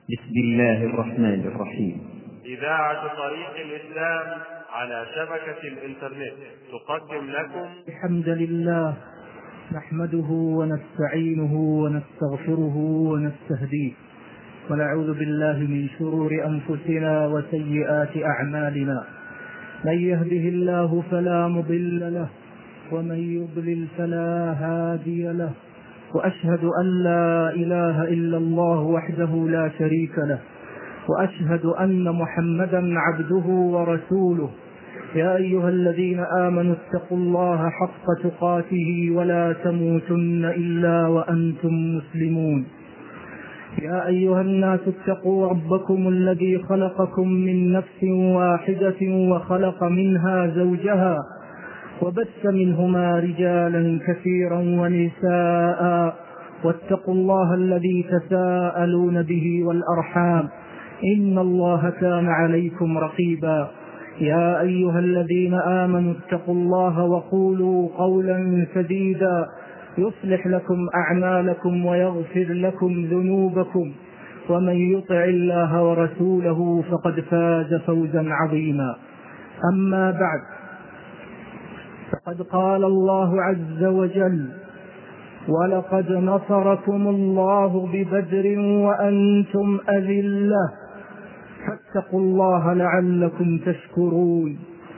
بسم الله الرحمن الرحيم. إذاعة طريق الإسلام على شبكة الإنترنت تقدم لكم الحمد لله نحمده ونستعينه ونستغفره ونستهديه ونعوذ بالله من شرور أنفسنا وسيئات أعمالنا. من يهده الله فلا مضل له ومن يضلل فلا هادي له، وأشهد أن لا إله إلا الله وحده لا شريك له، وأشهد أن محمدا عبده ورسوله. يا أيها الذين آمنوا اتقوا الله حق تقاته ولا تموتن إلا وأنتم مسلمون. يا أيها الناس اتقوا ربكم الذي خلقكم من نفس واحدة وخلق منها زوجها وبث منهما رجالا كثيرا ونساء، واتقوا الله الذي تساءلون به والأرحام إن الله كان عليكم رقيبا. يا أيها الذين آمنوا اتقوا الله وقولوا قولا سديدا يصلح لكم أعمالكم ويغفر لكم ذنوبكم، ومن يطع الله ورسوله فقد فاز فوزا عظيما. أما بعد، فقد قال الله عز وجل: ولقد نصركم الله ببدر وأنتم أذلة فاتقوا الله لعلكم تشكرون.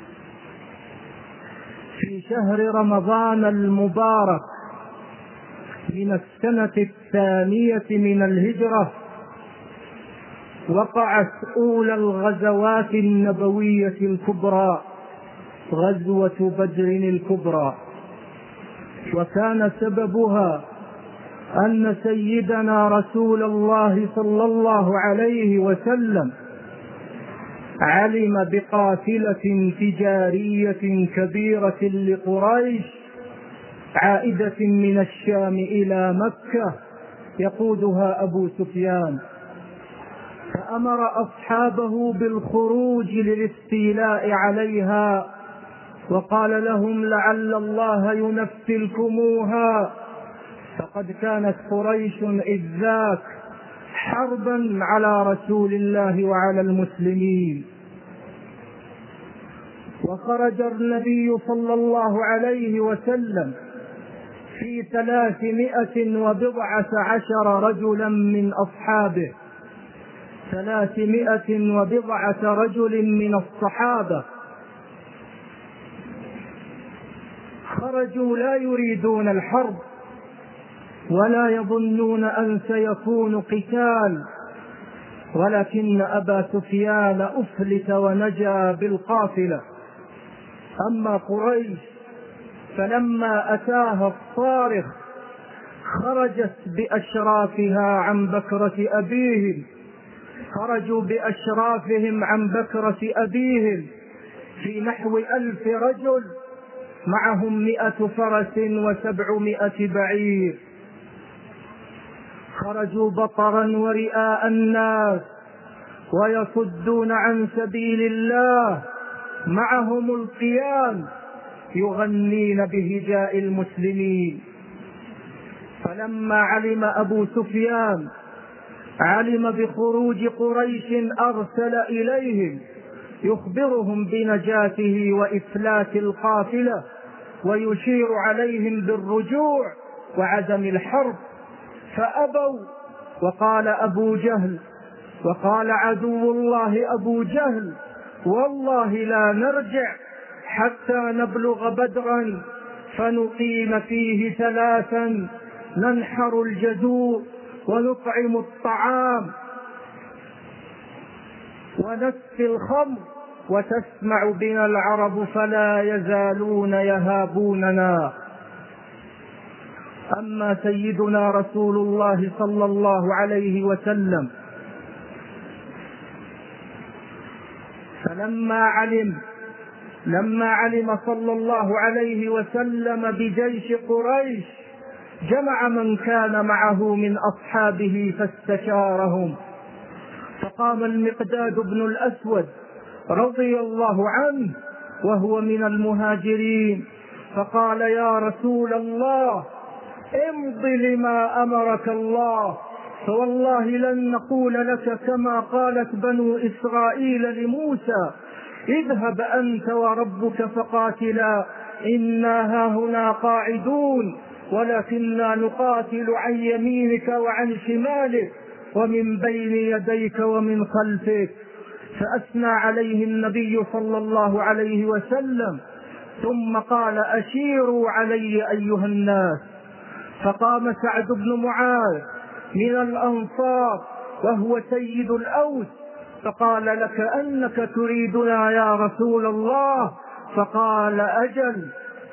في شهر رمضان المبارك من السنة 2 من الهجرة وقعت أولى الغزوات النبوية الكبرى، غزوة بدر الكبرى، وكان سببها أن سيدنا رسول الله صلى الله عليه وسلم علم بقافلة تجارية كبيرة لقريش عائدة من الشام إلى مكة يقودها أبو سفيان، فأمر أصحابه بالخروج للاستيلاء عليها، وقال لهم: لعل الله ينفلكموها، فقد كانت قريش إذ ذاك حربا على رسول الله وعلى المسلمين. وخرج النبي صلى الله عليه وسلم في 319 رجلا من أصحابه، 319 رجل من الصحابة خرجوا لا يريدون الحرب ولا يظنون أن سيكون قتال، ولكن أبا سفيان أفلت ونجا بالقافلة. أما قريش فلما أتاها الصارخ خرجت بأشرافها عن بكرة أبيهم، خرجوا بأشرافهم عن بكرة أبيهم في نحو 1000 رجل، معهم 100 فرس و700 بعير. خرجوا بطرا ورئاء الناس ويصدون عن سبيل الله، معهم القيان يغنين بهجاء المسلمين. فلما علم أبو سفيان بخروج قريش أرسل إليهم يخبرهم بنجاته وإفلات القافلة ويشير عليهم بالرجوع وعدم الحرب، فأبوا. وقال أبو جهل، وقال عدو الله أبو جهل: والله لا نرجع حتى نبلغ بدرا فنقيم فيه 3، ننحر الجزور ونطعم الطعام ونسقي الخمر، وتسمع بنا العرب فلا يزالون يهابوننا. أما سيدنا رسول الله صلى الله عليه وسلم فلما علم صلى الله عليه وسلم بجيش قريش جمع من كان معه من أصحابه فاستشارهم، فقام المقداد بن الأسود رضي الله عنه وهو من المهاجرين فقال: يا رسول الله، امض لما أمرك الله، فوالله لن نقول لك كما قالت بنو إسرائيل لموسى اذهب أنت وربك فقاتلا إنا هاهنا قاعدون ولكننا نقاتل عن يمينك وعن شمالك ومن بين يديك ومن خلفك. فأثنى عليه النبي صلى الله عليه وسلم ثم قال أشيروا علي أيها الناس. فقام سعد بن معاذ من الأنصار وهو سيد الأوس فقال لك أنك تريدنا يا رسول الله؟ فقال أجل.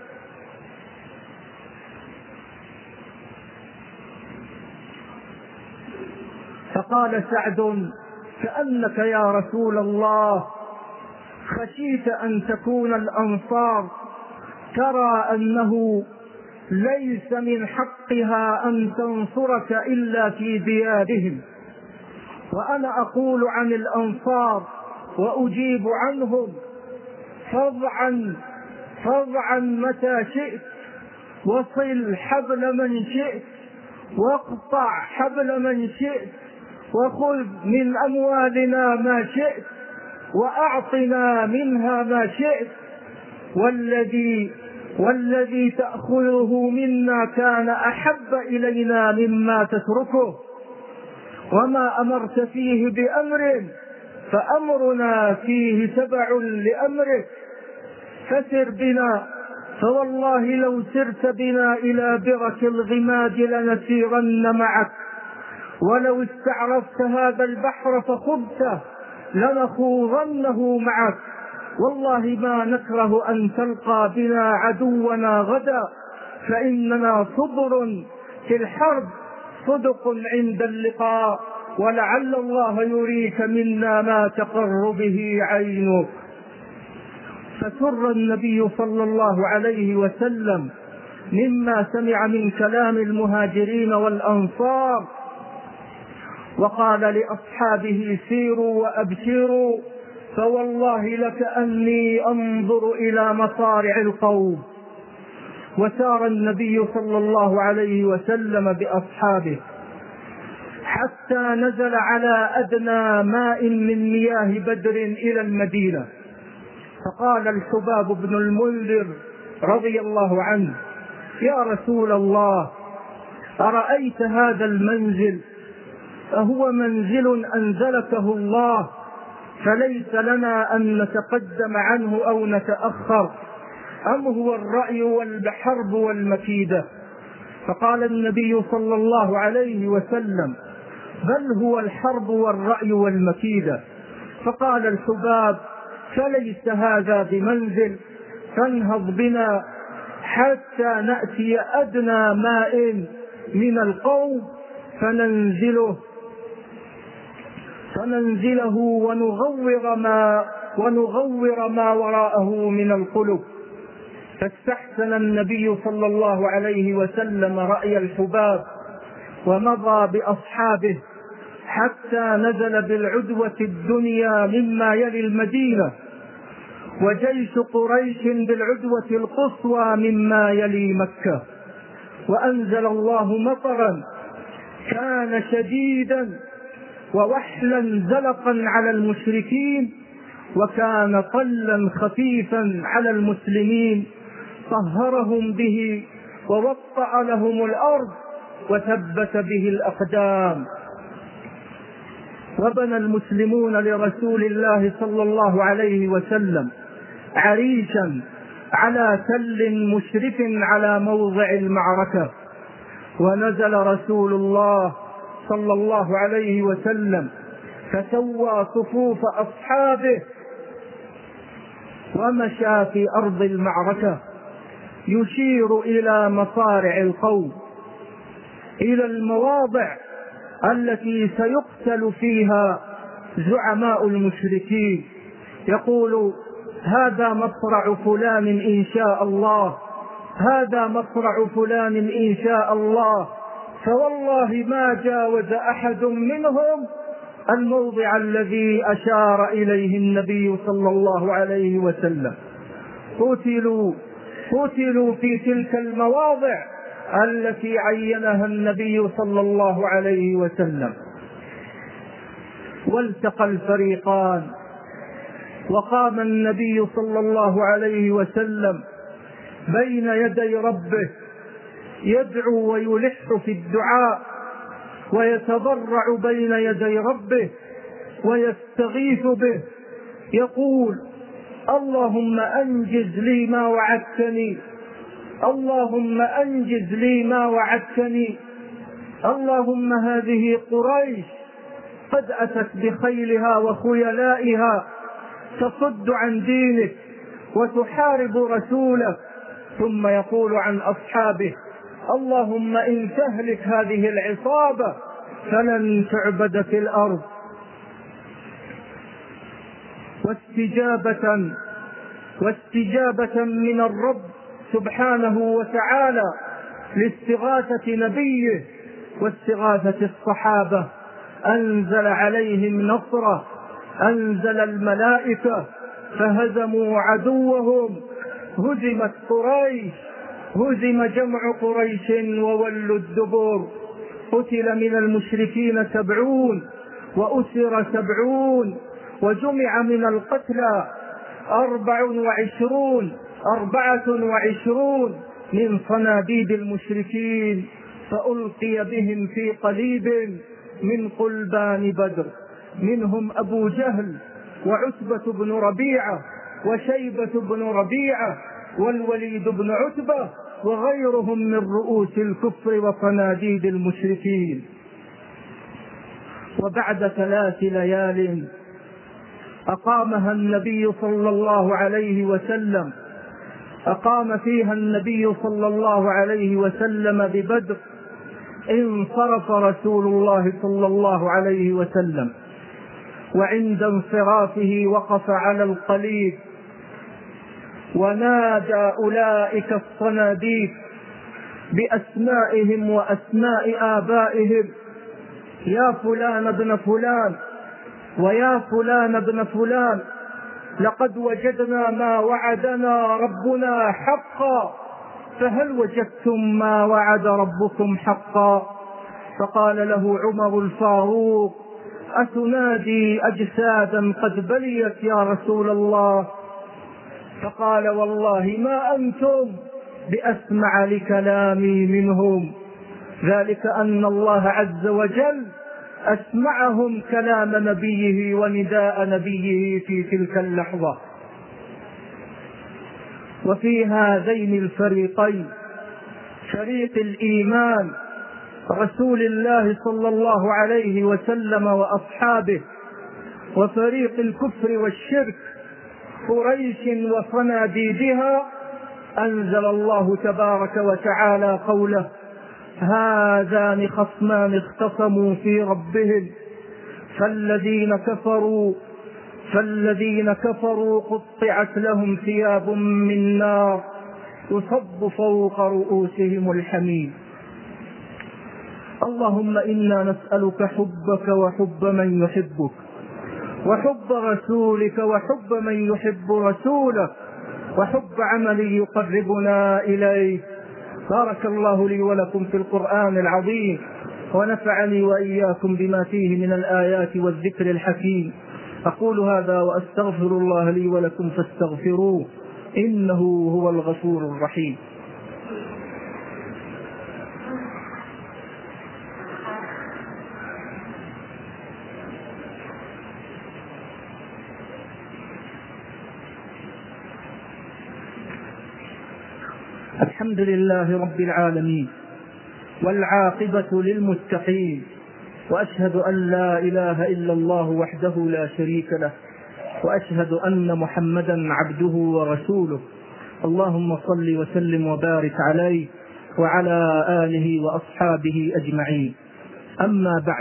فقال سعد كأنك يا رسول الله خشيت أن تكون الأنصار ترى أنه ليس من حقها أن تنصرك إلا في ديارهم، وأنا أقول عن الأنصار وأجيب عنهم فاضعا متى شئت، وصل حبل من شئت، واقطع حبل من شئت، وخذ من أموالنا ما شئت، وأعطنا منها ما شئت، والذي تأخذه منا كان أحب إلينا مما تتركه، وما أمرت فيه بأمر فأمرنا فيه تبع لأمرك، فسر بنا، فوالله لو سرت بنا إلى برك الغماد لنسيرن معك، ولو استعرفت هذا البحر فخضته لنخوضنه معك، والله ما نكره أن تلقى بنا عدونا غدا، فإننا صبر في الحرب صدق عند اللقاء، ولعل الله يريك منا ما تقر به عينك. فسر النبي صلى الله عليه وسلم مما سمع من كلام المهاجرين والأنصار، وقال لأصحابه سيروا وأبشروا، فوالله لكأني أنظر إلى مصارع القوم. وسار النبي صلى الله عليه وسلم بأصحابه حتى نزل على أدنى ماء من مياه بدر إلى المدينة، فقال الحباب بن المنذر رضي الله عنه يا رسول الله أرأيت هذا المنزل فهو منزل أنزلته الله، فليس لنا أن نتقدم عنه أو نتأخر، أم هو الرأي والحرب والمكيدة؟ فقال النبي صلى الله عليه وسلم بل هو الحرب والرأي والمكيدة. فقال الحباب فليس هذا بمنزل، فانهض بنا حتى نأتي أدنى ماء من القوم فننزله ونغور ما وراءه من القلوب. فاستحسن النبي صلى الله عليه وسلم رأي الحباب ومضى بأصحابه حتى نزل بالعدوة الدنيا مما يلي المدينة، وجيش قريش بالعدوة القصوى مما يلي مكة، وأنزل الله مطرا كان شديدا ووحلا زلقا على المشركين، وكان طلا خفيفا على المسلمين، طهرهم به ووطأ لهم الأرض وثبت به الأقدام. وبنى المسلمون لرسول الله صلى الله عليه وسلم عريشا على تل مشرف على موضع المعركة، ونزل رسول الله صلى الله عليه وسلم فسوى صفوف أصحابه ومشى في أرض المعركة يشير إلى مصارع القوم، إلى المواضع التي سيقتل فيها زعماء المشركين، يقول هذا مصرع فلان إن شاء الله، هذا مصرع فلان إن شاء الله، فوالله ما جاوز أحد منهم الموضع الذي أشار إليه النبي صلى الله عليه وسلم. قتلوا في تلك المواضع التي عينها النبي صلى الله عليه وسلم. والتقى الفريقان، وقام النبي صلى الله عليه وسلم بين يدي ربه يدعو ويلح في الدعاء، ويتضرع بين يدي ربه ويستغيث به، يقول: اللهم أنجز لي ما وعدتني، اللهم أنجز لي ما وعدتني، اللهم هذه قريش قد أتت بخيلها وخيلائها تصد عن دينك وتحارب رسولك. ثم يقول عن أصحابه: اللهم إن تهلك هذه العصابة فلن تعبد في الأرض. واستجابة من الرب سبحانه وتعالى لاستغاثة نبيه واستغاثة الصحابة، أنزل عليهم نصره، أنزل الملائكة فهزموا عدوهم. هزمت قريش، هزم جمع قريش وولوا الدبور. قتل من المشركين 70 وأسر 70، وجمع من القتلى 24 من صناديد المشركين، فألقي بهم في قليب من قلبان بدر، منهم أبو جهل وعتبة بن ربيعة وشيبة بن ربيعة والوليد بن عتبة وغيرهم من رؤوس الكفر وصناديد المشركين. وبعد 3 ليال أقام فيها النبي صلى الله عليه وسلم ببدر. انصرف رسول الله صلى الله عليه وسلم، وعند انصرافه وقف على القليب ونادى أولئك الصناديد بأسمائهم وأسماء آبائهم: يا فلان ابن فلان ويا فلان ابن فلان، لقد وجدنا ما وعدنا ربنا حقا، فهل وجدتم ما وعد ربكم حقا؟ فقال له عمر الفاروق: أتنادي أجسادا قد بليت يا رسول الله؟ فقال: والله ما أنتم بأسمع لكلامي منهم، ذلك أن الله عز وجل أسمعهم كلام نبيه ونداء نبيه في تلك اللحظة. وفي هذين الفريقين، فريق الإيمان رسول الله صلى الله عليه وسلم وأصحابه، وفريق الكفر والشرك قريش وصناديدها، أنزل الله تبارك وتعالى قوله: هذان خصمان اختصموا في ربهم فالذين كفروا قطعت لهم ثياب من نار يصب فوق رؤوسهم الحميم. اللهم إنا نسألك حبك وحب من يحبك، وحب رسولك وحب من يحب رسولك، وحب عمل يقربنا إليه. بارك الله لي ولكم في القرآن العظيم، ونفعني وإياكم بما فيه من الآيات والذكر الحكيم. أقول هذا وأستغفر الله لي ولكم فاستغفروه، إنه هو الغفور الرحيم. الحمد لله رب العالمين، والعاقبة للمتقين، وأشهد أن لا إله إلا الله وحده لا شريك له، وأشهد أن محمدا عبده ورسوله. اللهم صل وسلم وبارك عليه وعلى آله وأصحابه أجمعين. أما بعد،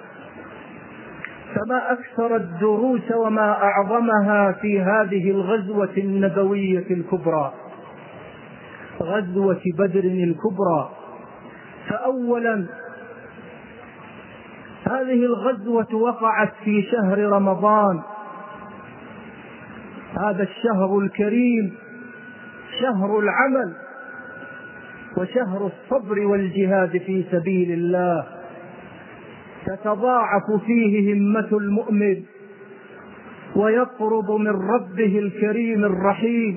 فما أكثر الدروس وما أعظمها في هذه الغزوة النبوية الكبرى، غزوة بدر الكبرى. فأولا، هذه الغزوة وقعت في شهر رمضان، هذا الشهر الكريم، شهر العمل، وشهر الصبر والجهاد في سبيل الله، تتضاعف فيه همة المؤمن ويقرب من ربه الكريم الرحيم،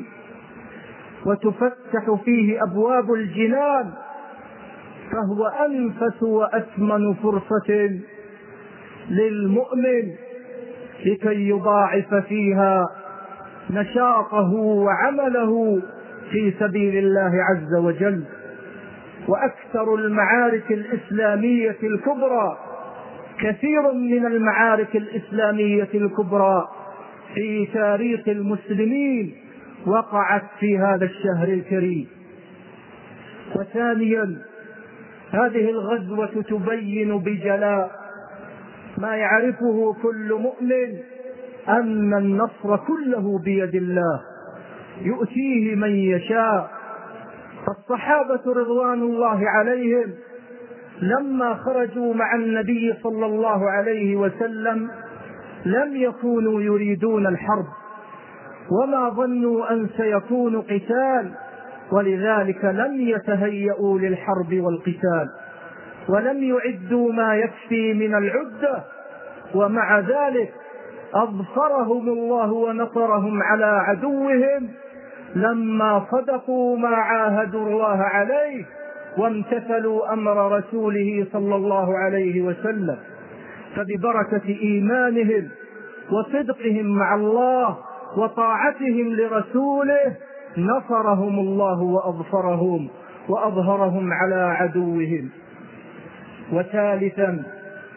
وتفتح فيه أبواب الجنان، فهو أنفس وأثمن فرصة للمؤمن لكي يضاعف فيها نشاطه وعمله في سبيل الله عز وجل. وأكثر المعارك الإسلامية الكبرى، كثير من المعارك الإسلامية الكبرى في تاريخ المسلمين وقعت في هذا الشهر الكريم. وثانيا، هذه الغزوة تبين بجلاء ما يعرفه كل مؤمن، أن النصر كله بيد الله يؤتيه من يشاء. فالصحابة رضوان الله عليهم لما خرجوا مع النبي صلى الله عليه وسلم لم يكونوا يريدون الحرب، وما ظنوا أن سيكون قتال، ولذلك لم يتهيئوا للحرب والقتال، ولم يعدوا ما يكفي من العدة، ومع ذلك أظفرهم الله ونصرهم على عدوهم لما صدقوا ما عاهدوا الله عليه وامتثلوا أمر رسوله صلى الله عليه وسلم. فببركة إيمانهم وصدقهم مع الله وطاعتهم لرسوله نصرهم الله وأظفرهم وأظهرهم على عدوهم. وثالثا،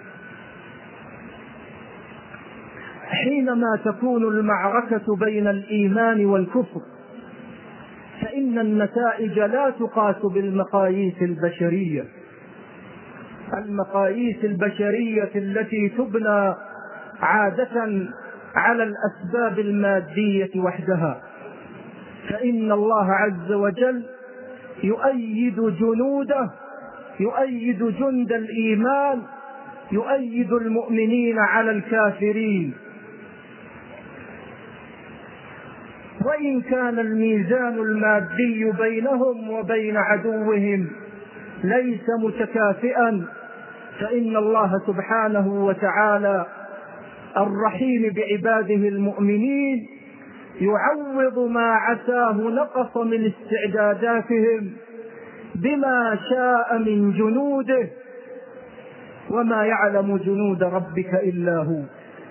حينما تكون المعركة بين الإيمان والكفر فإن النتائج لا تقاس بالمقاييس البشرية، المقاييس البشرية التي تبنى عادة على الأسباب المادية وحدها، فإن الله عز وجل يؤيد جنوده، يؤيد جند الإيمان، يؤيد المؤمنين على الكافرين. وإن كان الميزان المادي بينهم وبين عدوهم ليس متكافئا، فإن الله سبحانه وتعالى الرحيم بعباده المؤمنين يعوض ما عساه نقص من استعداداتهم بما شاء من جنوده، وما يعلم جنود ربك إلا هو.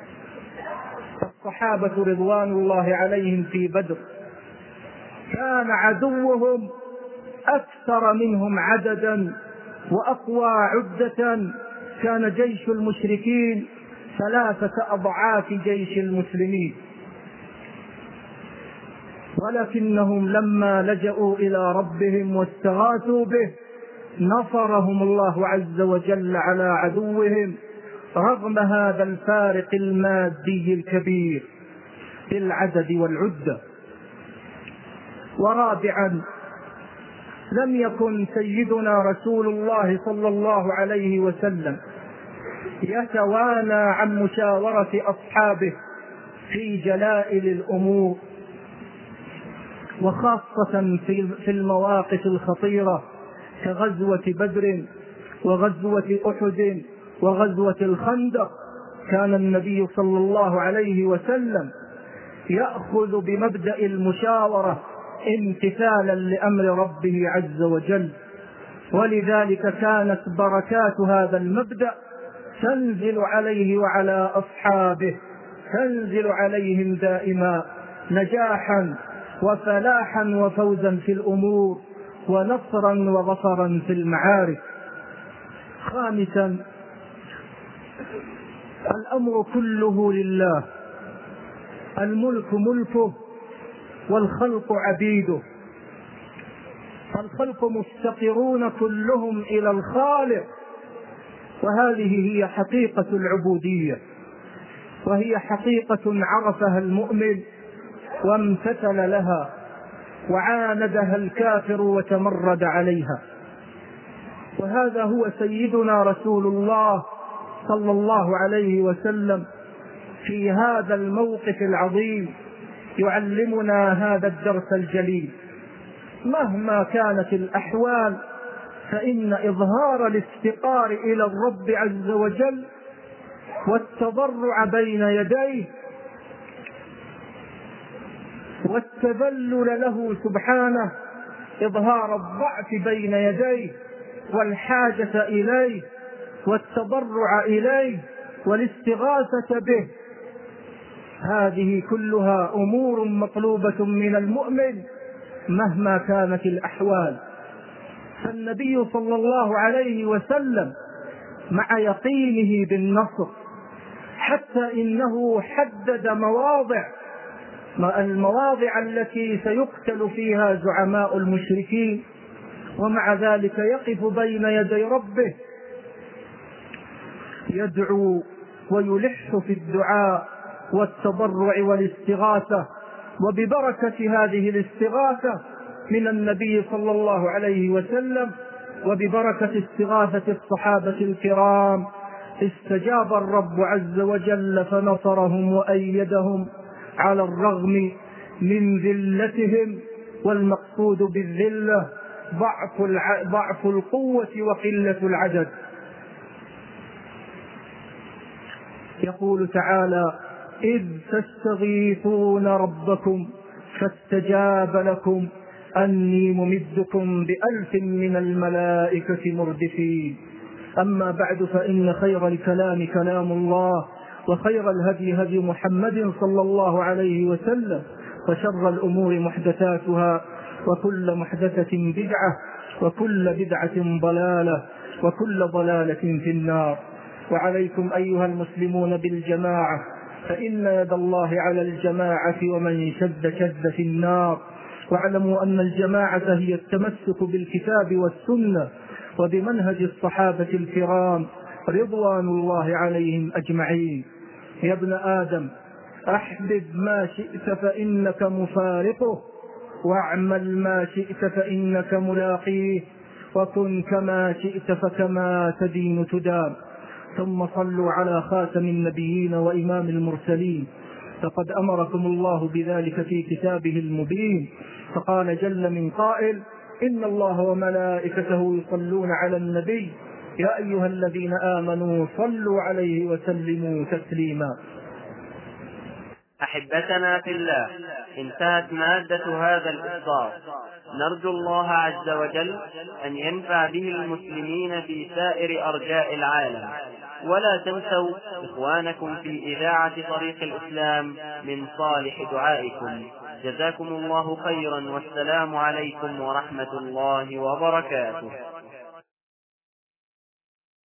الصحابة رضوان الله عليهم في بدر كان عدوهم أكثر منهم عددا وأقوى عدة، كان جيش المشركين 3 أضعاف جيش المسلمين، ولكنهم لما لجأوا إلى ربهم واستغاثوا به نصرهم الله عز وجل على عدوهم رغم هذا الفارق المادي الكبير في العدد والعدة. ورابعا، لم يكن سيدنا رسول الله صلى الله عليه وسلم يتوانى عن مشاورة أصحابه في جلائل الأمور، وخاصة في المواقف الخطيرة كغزوة بدر وغزوة أحد وغزوة الخندق. كان النبي صلى الله عليه وسلم يأخذ بمبدأ المشاورة امتثالا لأمر ربه عز وجل، ولذلك كانت بركات هذا المبدأ تنزل عليه وعلى أصحابه، تنزل عليهم دائما نجاحا وفلاحا وفوزا في الأمور ونصرا وظفرا في المعارك. خامسا، الأمر كله لله، الملك ملكه والخلق عبيده، فالخلق مفتقرون كلهم إلى الخالق، وهذه هي حقيقة العبودية، وهي حقيقة عرفها المؤمن وامتثل لها، وعاندها الكافر وتمرد عليها. وهذا هو سيدنا رسول الله صلى الله عليه وسلم في هذا الموقف العظيم يعلمنا هذا الدرس الجليل. مهما كانت الأحوال، فإن إظهار الافتقار إلى الرب عز وجل والتضرع بين يديه والتذلل له سبحانه، إظهار الضعف بين يديه والحاجة إليه والتضرع إليه والاستغاثة به، هذه كلها أمور مطلوبة من المؤمن مهما كانت الأحوال. فالنبي صلى الله عليه وسلم مع يقينه بالنصر حتى إنه حدد المواضع التي سيقتل فيها زعماء المشركين، ومع ذلك يقف بين يدي ربه يدعو ويلح في الدعاء والتضرع والاستغاثة. وببركة هذه الاستغاثة من النبي صلى الله عليه وسلم وببركة استغاثة الصحابة الكرام استجاب الرب عز وجل فنصرهم وأيدهم على الرغم من ذلتهم، والمقصود بالذلة ضعف القوة وقلة العدد. يقول تعالى: إذ تستغيثون ربكم فاستجاب لكم أني ممدكم ب1000 من الملائكة مردفين. أما بعد، فإن خير الكلام كلام الله، وخير الهدي هدي محمد صلى الله عليه وسلم، وشر الأمور محدثاتها، وكل محدثة بدعة، وكل بدعة ضلالة، وكل ضلالة في النار. وعليكم أيها المسلمون بالجماعة، فإن يد الله على الجماعة، ومن شد في النار. واعلموا أن الجماعة هي التمسك بالكتاب والسنة وبمنهج الصحابة الكرام رضوان الله عليهم أجمعين. يا ابن آدم، أحبب ما شئت فإنك مفارقه، واعمل ما شئت فإنك ملاقيه، وكن كما شئت فكما تدين تدان. ثم صلوا على خاتم النبيين وإمام المرسلين، فقد أمركم الله بذلك في كتابه المبين، فقال جل من قائل: إن الله وملائكته يصلون على النبي يا أيها الذين آمنوا صلوا عليه وسلموا تسليما. أحبتنا في الله، انتهت مادة هذا الإصدار. نرجو الله عز وجل أن ينفع به المسلمين في سائر أرجاء العالم. ولا تنسوا إخوانكم في إذاعة طريق الإسلام من صالح دعائكم. جزاكم الله خيرا، والسلام عليكم ورحمة الله وبركاته.